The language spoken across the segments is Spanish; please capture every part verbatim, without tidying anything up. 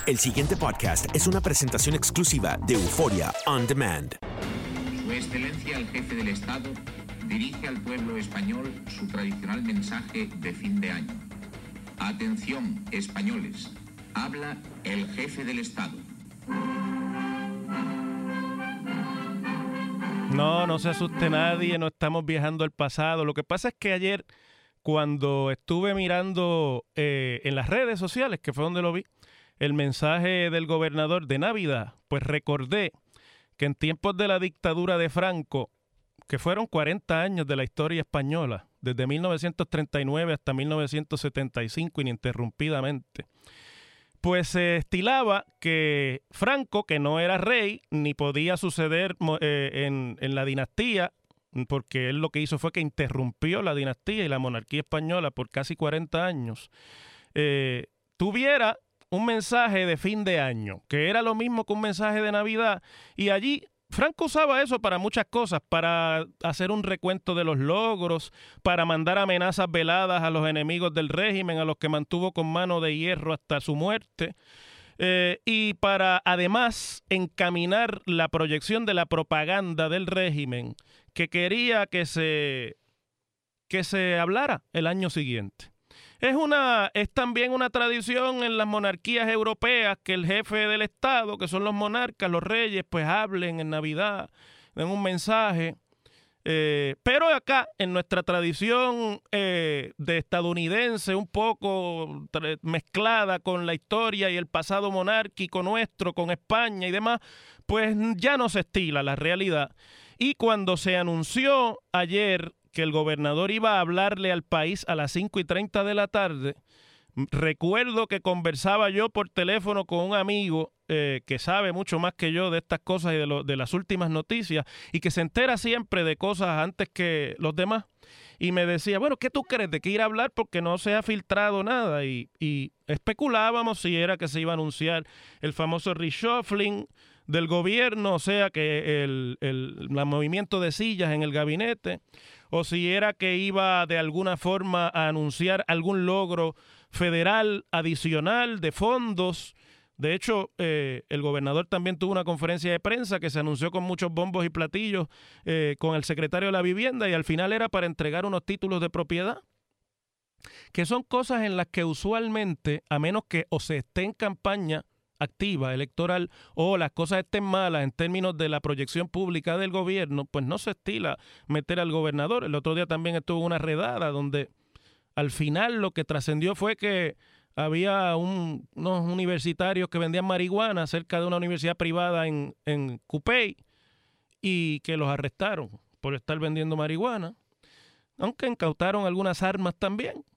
El siguiente podcast es una presentación exclusiva de Euforia On Demand. Su Excelencia el Jefe del Estado dirige al pueblo español su tradicional mensaje de fin de año. Atención, españoles. Habla el Jefe del Estado. No, no se asuste nadie, no estamos viajando al pasado. Lo que pasa es que ayer, cuando estuve mirando eh, en las redes sociales, que fue donde lo vi, el mensaje del gobernador de Navidad, pues recordé que en tiempos de la dictadura de Franco, que fueron cuarenta años de la historia española, desde mil novecientos treinta y nueve hasta mil novecientos setenta y cinco ininterrumpidamente, pues se estilaba que Franco, que no era rey, ni podía suceder eh, en, en la dinastía, porque él lo que hizo fue que interrumpió la dinastía y la monarquía española por casi cuarenta años, eh, tuviera un mensaje de fin de año, que era lo mismo que un mensaje de Navidad, y allí Franco usaba eso para muchas cosas, para hacer un recuento de los logros, para mandar amenazas veladas a los enemigos del régimen, a los que mantuvo con mano de hierro hasta su muerte, eh, y para además encaminar la proyección de la propaganda del régimen que quería que se, que se hablara el año siguiente. Es, una, es también una tradición en las monarquías europeas que el jefe del Estado, que son los monarcas, los reyes, pues hablen en Navidad, den un mensaje. Eh, pero acá, en nuestra tradición eh, de estadounidense, un poco mezclada con la historia y el pasado monárquico nuestro, con España y demás, pues ya no se estila la realidad. Y cuando se anunció ayer que el gobernador iba a hablarle al país a las cinco y treinta de la tarde, recuerdo que conversaba yo por teléfono con un amigo eh, que sabe mucho más que yo de estas cosas y de, lo, de las últimas noticias y que se entera siempre de cosas antes que los demás. Y me decía, bueno, ¿qué tú crees de qué ir a hablar? Porque no se ha filtrado nada. Y, y especulábamos si era que se iba a anunciar el famoso reshuffling del gobierno, o sea, que el, el, el movimiento de sillas en el gabinete, o si era que iba de alguna forma a anunciar algún logro federal adicional de fondos. De hecho, eh, el gobernador también tuvo una conferencia de prensa que se anunció con muchos bombos y platillos eh, con el secretario de la Vivienda, y al final era para entregar unos títulos de propiedad, que son cosas en las que usualmente, a menos que o se esté en campaña activa electoral o las cosas estén malas en términos de la proyección pública del gobierno, pues no se estila meter al gobernador. El otro día también estuvo una redada donde al final lo que trascendió fue que había un, unos universitarios que vendían marihuana cerca de una universidad privada en, en Cupey y que los arrestaron por estar vendiendo marihuana, aunque incautaron algunas armas también.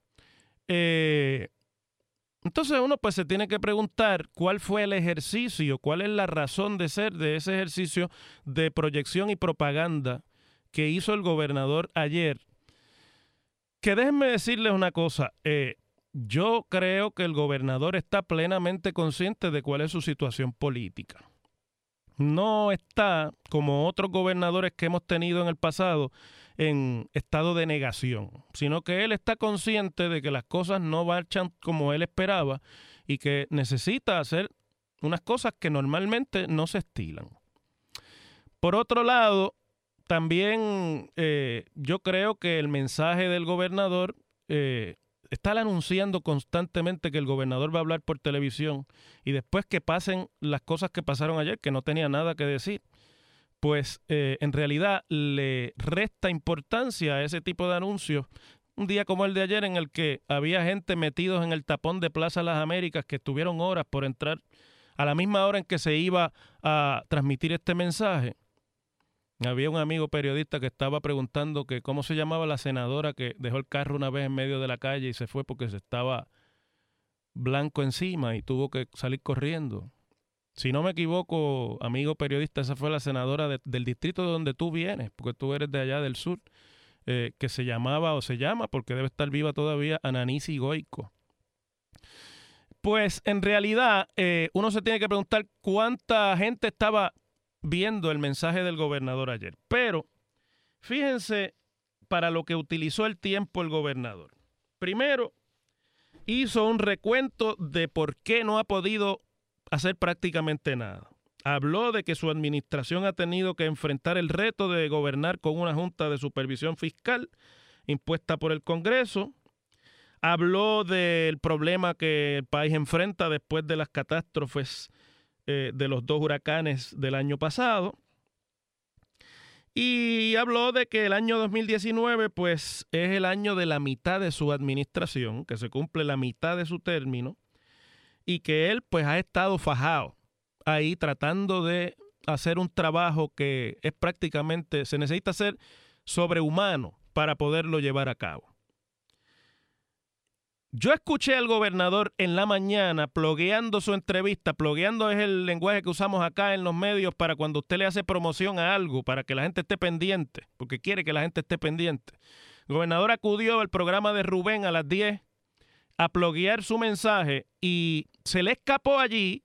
Eh, entonces uno pues se tiene que preguntar cuál fue el ejercicio, cuál es la razón de ser de ese ejercicio de proyección y propaganda que hizo el gobernador ayer. Que déjenme decirles una cosa, eh, yo creo que el gobernador está plenamente consciente de cuál es su situación política. No está, como otros gobernadores que hemos tenido en el pasado, en estado de negación, sino que él está consciente de que las cosas no marchan como él esperaba y que necesita hacer unas cosas que normalmente no se estilan. Por otro lado, también eh, yo creo que el mensaje del gobernador eh, está anunciando constantemente que el gobernador va a hablar por televisión y después que pasen las cosas que pasaron ayer, que no tenía nada que decir, pues eh, en realidad le resta importancia a ese tipo de anuncios. Un día como el de ayer en el que había gente metidos en el tapón de Plaza Las Américas que estuvieron horas por entrar a la misma hora en que se iba a transmitir este mensaje. Había un amigo periodista que estaba preguntando que cómo se llamaba la senadora que dejó el carro una vez en medio de la calle y se fue porque se estaba blanco encima y tuvo que salir corriendo. Si no me equivoco, amigo periodista, esa fue la senadora de, del distrito de donde tú vienes, porque tú eres de allá del sur, eh, que se llamaba o se llama, porque debe estar viva todavía, Ananisi Goico. Pues en realidad eh, uno se tiene que preguntar cuánta gente estaba viendo el mensaje del gobernador ayer. Pero fíjense para lo que utilizó el tiempo el gobernador. Primero, hizo un recuento de por qué no ha podido hacer prácticamente nada. Habló de que su administración ha tenido que enfrentar el reto de gobernar con una junta de supervisión fiscal impuesta por el Congreso. Habló del problema que el país enfrenta después de las catástrofes eh, de los dos huracanes del año pasado. Y habló de que el año dos mil diecinueve pues, es el año de la mitad de su administración, que se cumple la mitad de su término, y que él pues, ha estado fajado ahí tratando de hacer un trabajo que es prácticamente, se necesita ser sobrehumano para poderlo llevar a cabo. Yo escuché al gobernador en la mañana plogueando su entrevista. Plogueando es el lenguaje que usamos acá en los medios para cuando usted le hace promoción a algo, para que la gente esté pendiente, porque quiere que la gente esté pendiente. El gobernador acudió al programa de Rubén a las diez a ploguear su mensaje y se le escapó allí,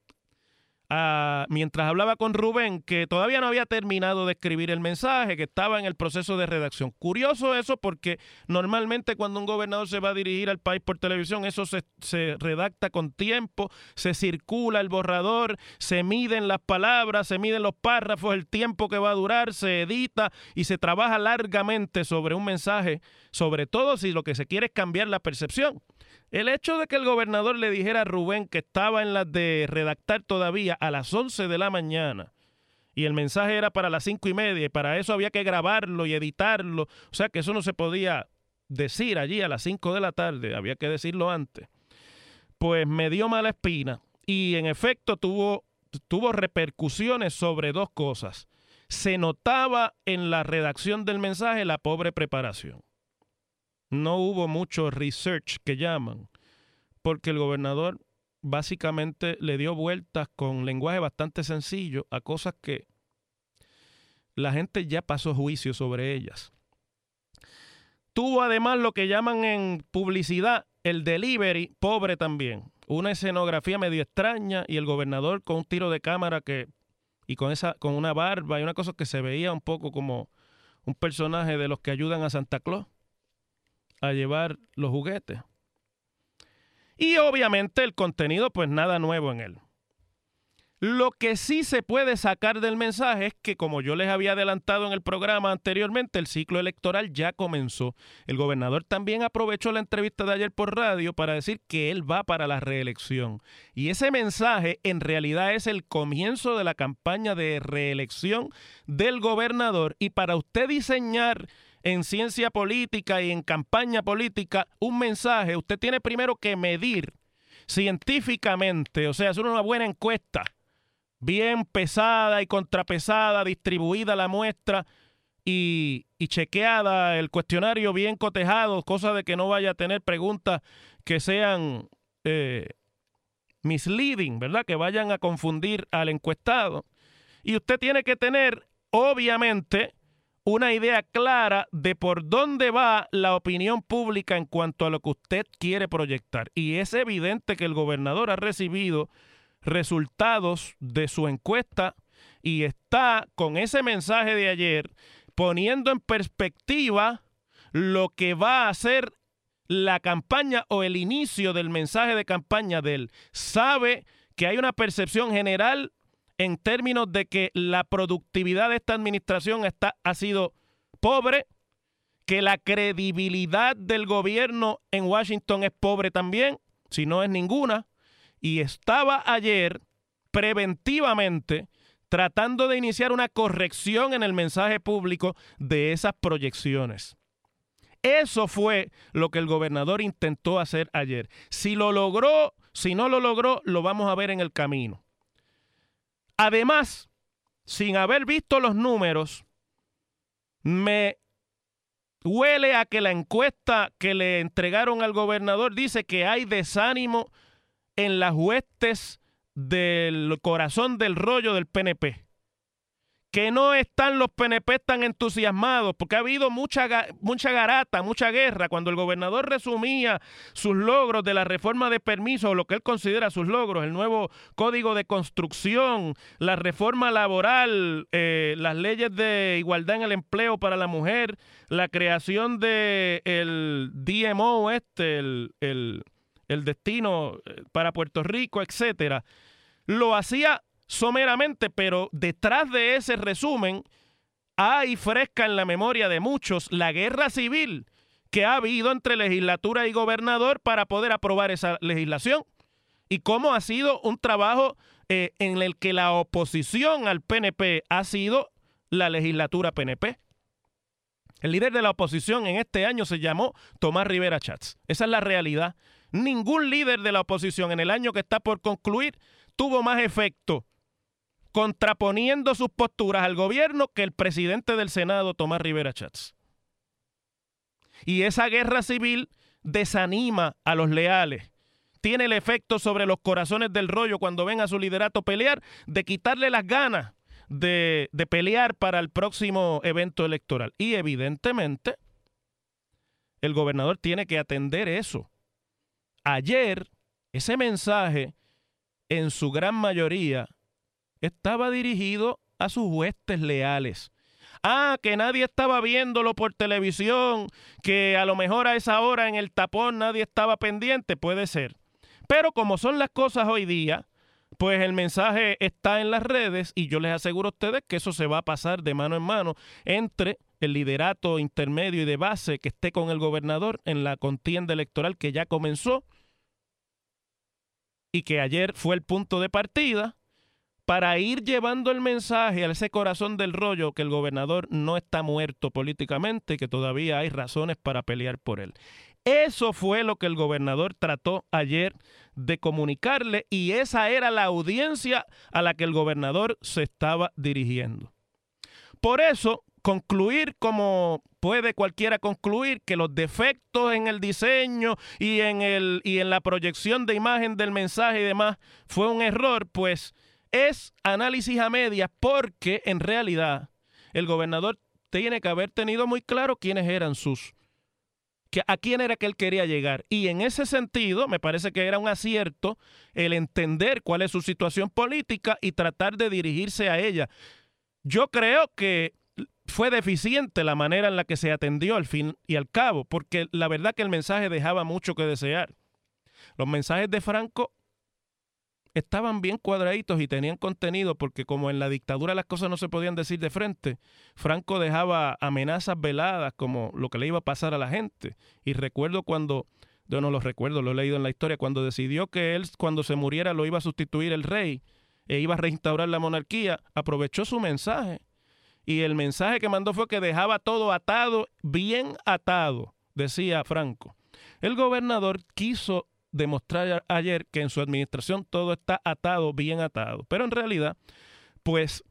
a, mientras hablaba con Rubén, que todavía no había terminado de escribir el mensaje, que estaba en el proceso de redacción. Curioso eso porque normalmente cuando un gobernador se va a dirigir al país por televisión, eso se, se redacta con tiempo, se circula el borrador, se miden las palabras, se miden los párrafos, el tiempo que va a durar, se edita y se trabaja largamente sobre un mensaje, sobre todo si lo que se quiere es cambiar la percepción. El hecho de que el gobernador le dijera a Rubén que estaba en las de redactar todavía a las once de la mañana y el mensaje era para las cinco y media y para eso había que grabarlo y editarlo, o sea que eso no se podía decir allí a las cinco de la tarde, había que decirlo antes, pues me dio mala espina y en efecto tuvo, tuvo repercusiones sobre dos cosas. Se notaba en la redacción del mensaje la pobre preparación. No hubo mucho research que llaman, porque el gobernador básicamente le dio vueltas con lenguaje bastante sencillo a cosas que la gente ya pasó juicio sobre ellas. Tuvo además lo que llaman en publicidad el delivery, pobre también. Una escenografía medio extraña y el gobernador con un tiro de cámara que y con, esa, con una barba y una cosa que se veía un poco como un personaje de los que ayudan a Santa Claus a llevar los juguetes. Y obviamente el contenido, pues nada nuevo en él. Lo que sí se puede sacar del mensaje es que, como yo les había adelantado en el programa anteriormente, el ciclo electoral ya comenzó. El gobernador también aprovechó la entrevista de ayer por radio para decir que él va para la reelección. Y ese mensaje en realidad es el comienzo de la campaña de reelección del gobernador. Y para usted diseñar en ciencia política y en campaña política un mensaje, usted tiene primero que medir científicamente, o sea, hacer una buena encuesta, bien pesada y contrapesada, distribuida la muestra y, y chequeada, el cuestionario bien cotejado, cosa de que no vaya a tener preguntas que sean eh, misleading, ¿verdad? Que vayan a confundir al encuestado. Y usted tiene que tener, obviamente, una idea clara de por dónde va la opinión pública en cuanto a lo que usted quiere proyectar. Y es evidente que el gobernador ha recibido resultados de su encuesta y está con ese mensaje de ayer poniendo en perspectiva lo que va a ser la campaña o el inicio del mensaje de campaña de él. Sabe que hay una percepción general en términos de que la productividad de esta administración está, ha sido pobre, que la credibilidad del gobierno en Washington es pobre también, si no es ninguna, y estaba ayer preventivamente tratando de iniciar una corrección en el mensaje público de esas proyecciones. Eso fue lo que el gobernador intentó hacer ayer. Si lo logró, si no lo logró, lo vamos a ver en el camino. Además, sin haber visto los números, me huele a que la encuesta que le entregaron al gobernador dice que hay desánimo en las huestes del corazón del rollo del P N P. Que no están los P N P tan entusiasmados, porque ha habido mucha, mucha garata, mucha guerra. Cuando el gobernador resumía sus logros de la reforma de permisos, o lo que él considera sus logros, el nuevo código de construcción, la reforma laboral, eh, las leyes de igualdad en el empleo para la mujer, la creación del D M O, este, el, el, el destino para Puerto Rico, etcétera. lo hacía someramente, pero detrás de ese resumen hay fresca en la memoria de muchos la guerra civil que ha habido entre legislatura y gobernador para poder aprobar esa legislación y cómo ha sido un trabajo eh, en el que la oposición al P N P ha sido la legislatura P N P. El líder de la oposición en este año se llamó Tomás Rivera Chats. Esa es la realidad. Ningún líder de la oposición en el año que está por concluir tuvo más efecto contraponiendo sus posturas al gobierno que el presidente del Senado, Tomás Rivera Chats. Y esa guerra civil desanima a los leales. Tiene el efecto sobre los corazones del rollo cuando ven a su liderato pelear, de quitarle las ganas de, de pelear para el próximo evento electoral. Y evidentemente, el gobernador tiene que atender eso. Ayer, ese mensaje, en su gran mayoría, estaba dirigido a sus huestes leales. Ah, que nadie estaba viéndolo por televisión, que a lo mejor a esa hora en el tapón nadie estaba pendiente, puede ser. Pero como son las cosas hoy día, pues el mensaje está en las redes y yo les aseguro a ustedes que eso se va a pasar de mano en mano entre el liderato intermedio y de base que esté con el gobernador en la contienda electoral que ya comenzó y que ayer fue el punto de partida, para ir llevando el mensaje a ese corazón del rollo que el gobernador no está muerto políticamente y que todavía hay razones para pelear por él. Eso fue lo que el gobernador trató ayer de comunicarle y esa era la audiencia a la que el gobernador se estaba dirigiendo. Por eso, concluir como puede cualquiera concluir que los defectos en el diseño y en, el, y en la proyección de imagen del mensaje y demás fue un error, pues es análisis a medias porque en realidad el gobernador tiene que haber tenido muy claro quiénes eran sus, que, a quién era que él quería llegar. Y en ese sentido me parece que era un acierto el entender cuál es su situación política y tratar de dirigirse a ella. Yo creo que fue deficiente la manera en la que se atendió al fin y al cabo, porque la verdad que el mensaje dejaba mucho que desear. Los mensajes de Franco estaban bien cuadraditos y tenían contenido porque como en la dictadura las cosas no se podían decir de frente, Franco dejaba amenazas veladas como lo que le iba a pasar a la gente. Y recuerdo cuando, yo no lo recuerdo, lo he leído en la historia, cuando decidió que él cuando se muriera lo iba a sustituir el rey e iba a reinstaurar la monarquía, aprovechó su mensaje. Y el mensaje que mandó fue que dejaba todo atado, bien atado, decía Franco. El gobernador quiso demostrar ayer que en su administración todo está atado, bien atado. Pero en realidad, pues,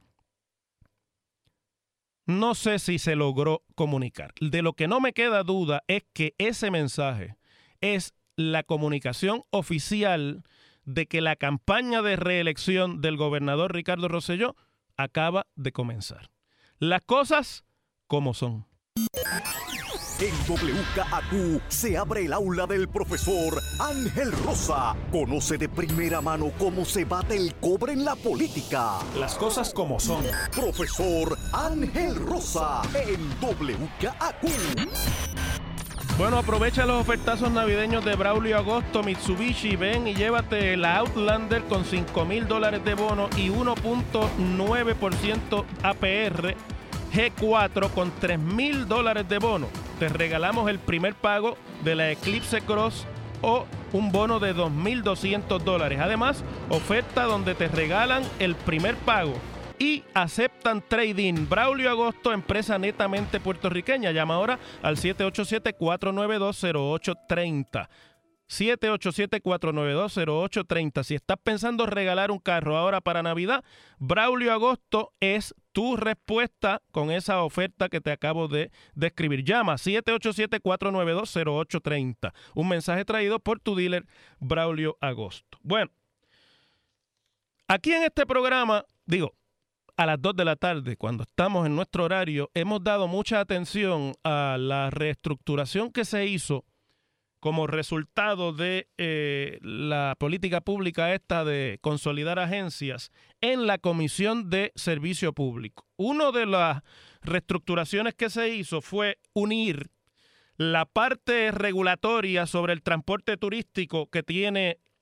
no sé si se logró comunicar. De lo que no me queda duda es que ese mensaje es la comunicación oficial de que la campaña de reelección del gobernador Ricardo Rosselló acaba de comenzar. Las cosas como son. En W K A Q se abre el aula del profesor Ángel Rosa. Conoce de primera mano cómo se bate el cobre en la política. Las cosas como son. Profesor Ángel Rosa en W K A Q. Bueno, aprovecha los ofertazos navideños de Braulio Agosto, Mitsubishi, ven y llévate la Outlander con cinco mil dólares de bono y uno punto nueve por ciento A P R, G cuatro con tres mil dólares de bono. Te regalamos el primer pago de la Eclipse Cross o un bono de dos mil doscientos dólares. Además, oferta donde te regalan el primer pago y aceptan trading. Braulio Agosto, empresa netamente puertorriqueña. Llama ahora al siete ocho siete, cuatro nueve dos, cero ocho tres cero. siete ocho siete, cuatro nueve dos, cero ocho tres cero. Si estás pensando regalar un carro ahora para Navidad, Braulio Agosto es tu respuesta con esa oferta que te acabo de describir. Llama siete ocho siete, cuatro nueve dos, cero ocho tres cero. Un mensaje traído por tu dealer Braulio Agosto. Bueno, aquí en este programa, digo, a las dos de la tarde, cuando estamos en nuestro horario, hemos dado mucha atención a la reestructuración que se hizo como resultado de eh, la política pública esta de consolidar agencias en la Comisión de Servicio Público. Una de las reestructuraciones que se hizo fue unir la parte regulatoria sobre el transporte turístico que tiene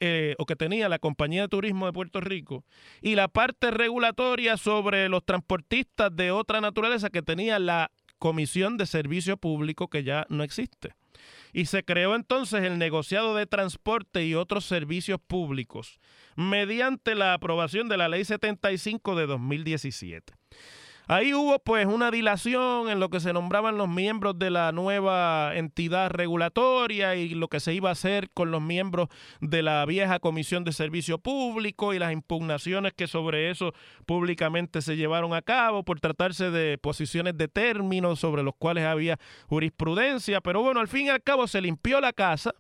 eh, o que tenía la Compañía de Turismo de Puerto Rico y la parte regulatoria sobre los transportistas de otra naturaleza que tenía la Comisión de Servicio Público, que ya no existe. Y se creó entonces el negociado de transporte y otros servicios públicos mediante la aprobación de la Ley setenta y cinco de dos mil diecisiete. Ahí hubo pues una dilación en lo que se nombraban los miembros de la nueva entidad regulatoria y lo que se iba a hacer con los miembros de la vieja Comisión de Servicio Público y las impugnaciones que sobre eso públicamente se llevaron a cabo por tratarse de posiciones de términos sobre los cuales había jurisprudencia. Pero bueno, al fin y al cabo se limpió la casa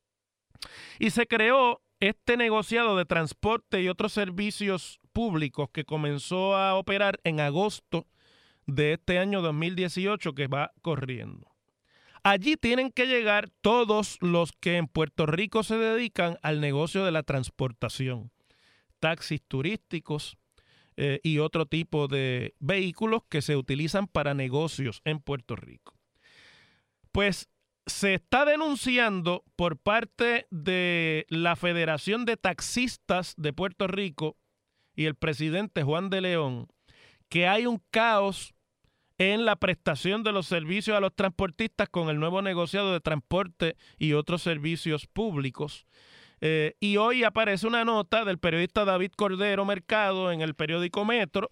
y se creó este negociado de transporte y otros servicios públicos que comenzó a operar en agosto de este año dos mil dieciocho que va corriendo. Allí tienen que llegar todos los que en Puerto Rico se dedican al negocio de la transportación, taxis turísticos eh, y otro tipo de vehículos que se utilizan para negocios en Puerto Rico. Pues se está denunciando por parte de la Federación de Taxistas de Puerto Rico y el presidente Juan de León que hay un caos en la prestación de los servicios a los transportistas con el nuevo negociado de transporte y otros servicios públicos. Eh, y hoy aparece una nota del periodista David Cordero Mercado en el periódico Metro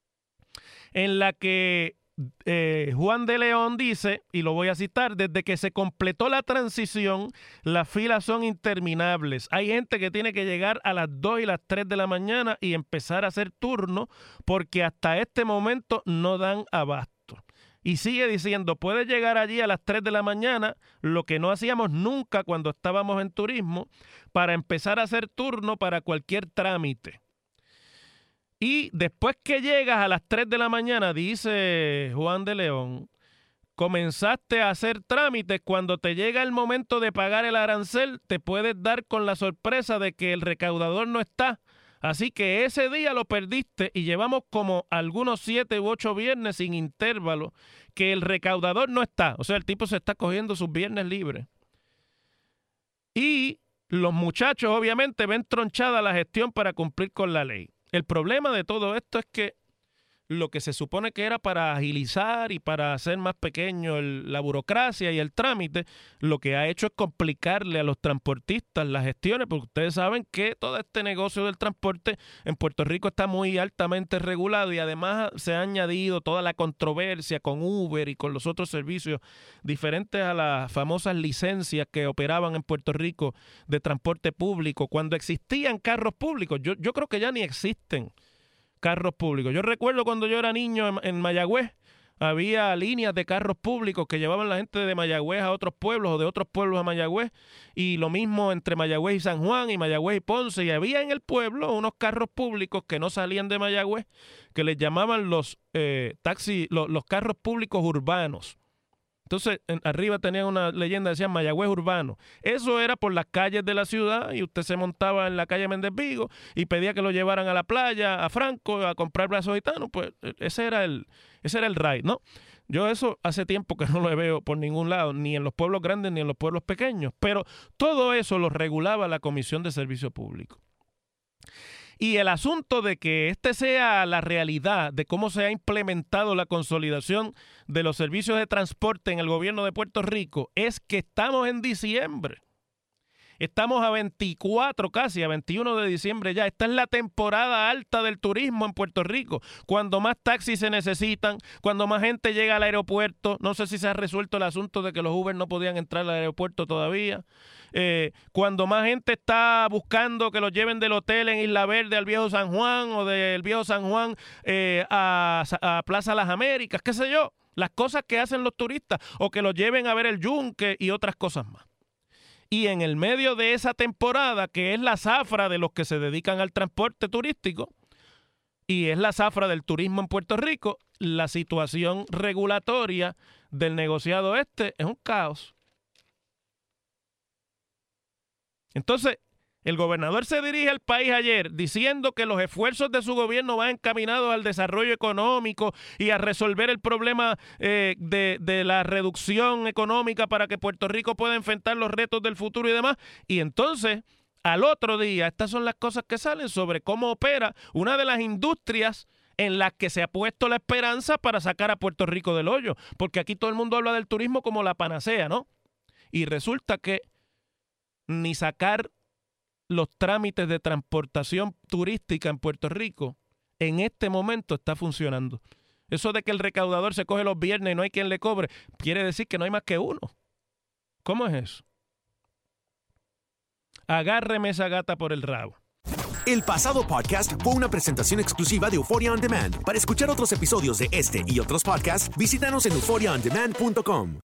en la que Eh, Juan de León dice, y lo voy a citar: desde que se completó la transición, las filas son interminables. Hay gente que tiene que llegar a las dos y las tres de la mañana y empezar a hacer turno porque hasta este momento no dan abasto. Y sigue diciendo, puedes llegar allí a las tres de la mañana, lo que no hacíamos nunca cuando estábamos en turismo, para empezar a hacer turno para cualquier trámite. Y después que llegas a las tres de la mañana, dice Juan de León, comenzaste a hacer trámites, cuando te llega el momento de pagar el arancel, te puedes dar con la sorpresa de que el recaudador no está. Así que ese día lo perdiste y llevamos como algunos siete u ocho viernes sin intervalo que el recaudador no está. O sea, el tipo se está cogiendo sus viernes libres. Y los muchachos obviamente ven tronchada la gestión para cumplir con la ley. El problema de todo esto es que lo que se supone que era para agilizar y para hacer más pequeño el, la burocracia y el trámite, lo que ha hecho es complicarle a los transportistas las gestiones, porque ustedes saben que todo este negocio del transporte en Puerto Rico está muy altamente regulado y además se ha añadido toda la controversia con Uber y con los otros servicios diferentes a las famosas licencias que operaban en Puerto Rico de transporte público. Cuando existían carros públicos, yo, yo creo que ya ni existen carros públicos. Yo recuerdo cuando yo era niño en, en Mayagüez, había líneas de carros públicos que llevaban la gente de Mayagüez a otros pueblos o de otros pueblos a Mayagüez, y lo mismo entre Mayagüez y San Juan y Mayagüez y Ponce, y había en el pueblo unos carros públicos que no salían de Mayagüez, que les llamaban los eh, taxis, los, los carros públicos urbanos. Entonces, en, arriba tenían una leyenda, decían Mayagüez Urbano. Eso era por las calles de la ciudad y usted se montaba en la calle Méndez Vigo y pedía que lo llevaran a la playa, a Franco, a comprar brazos gitanos. Pues ese era el, ese era el ride, ¿no? Yo eso hace tiempo que no lo veo por ningún lado, ni en los pueblos grandes ni en los pueblos pequeños. Pero todo eso lo regulaba la Comisión de Servicio Público. Y el asunto de que este sea la realidad de cómo se ha implementado la consolidación de los servicios de transporte en el gobierno de Puerto Rico es que estamos en diciembre. Estamos a veinticuatro, casi a veintiuno de diciembre ya. Esta es la temporada alta del turismo en Puerto Rico. Cuando más taxis se necesitan, cuando más gente llega al aeropuerto. No sé si se ha resuelto el asunto de que los Uber no podían entrar al aeropuerto todavía. Eh, cuando más gente está buscando que los lleven del hotel en Isla Verde al Viejo San Juan o del Viejo San Juan eh, a, a Plaza Las Américas, qué sé yo. Las cosas que hacen los turistas, o que los lleven a ver el yunque y otras cosas más. Y en el medio de esa temporada, que es la zafra de los que se dedican al transporte turístico, y es la zafra del turismo en Puerto Rico, la situación regulatoria del negociado este es un caos. Entonces, el gobernador se dirige al país ayer diciendo que los esfuerzos de su gobierno van encaminados al desarrollo económico y a resolver el problema eh, de, de la reducción económica para que Puerto Rico pueda enfrentar los retos del futuro y demás. Y entonces, Al otro día, estas son las cosas que salen sobre cómo opera una de las industrias en las que se ha puesto la esperanza para sacar a Puerto Rico del hoyo. Porque aquí todo el mundo habla del turismo como la panacea, ¿no? Y resulta que ni sacar los trámites de transportación turística en Puerto Rico en este momento está funcionando. Eso de que el recaudador se coge los viernes y no hay quien le cobre, quiere decir que no hay más que uno. ¿Cómo es eso? Agárreme esa gata por el rabo. El pasado podcast fue una presentación exclusiva de Euphoria On Demand. Para escuchar otros episodios de este y otros podcasts, visítanos en euphoria on demand punto com.